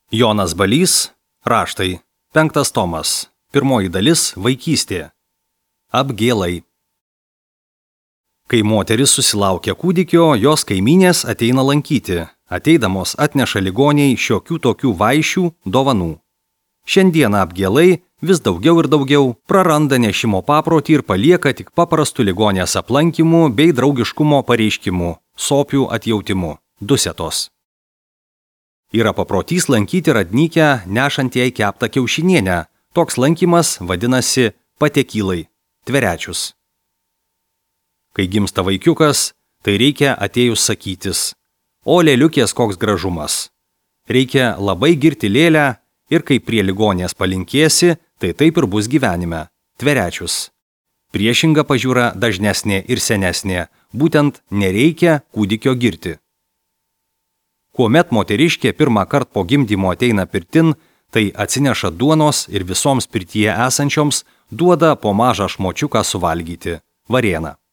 Jonas Balys, raštai, 5 tomas, 1 dalis, vaikystė. Apgėlai. Kai moteris susilaukia kūdikio, jos kaimynės ateina lankyti, ateidamos atneša ligoniai šiokių tokių vaišių, dovanų. Šiandieną apgėlai vis daugiau ir daugiau praranda nešimo paprotį ir palieka tik paprastų ligonės aplankimų bei draugiškumo pareiškimų, sopių atjautimu, dusetos. Yra paprotys lankyti radnykę nešant jai keptą kiaušinienę. Toks lankymas vadinasi patekylai, tverečius. Kai gimsta vaikiukas, tai reikia atėjus sakytis: o lėliukės koks gražumas. Reikia labai girti lėlę ir kai prie ligonės palinkėsi, tai taip ir bus gyvenime, tverečius. Priešinga pažiūra dažnesnė ir senesnė, būtent nereikia kūdikio girti. Kuomet moteriškė pirmą kartą po gimdymo ateina pirtin, tai atsineša duonos ir visoms pirtyje esančioms duoda po mažą šmočiuką suvalgyti, varėną.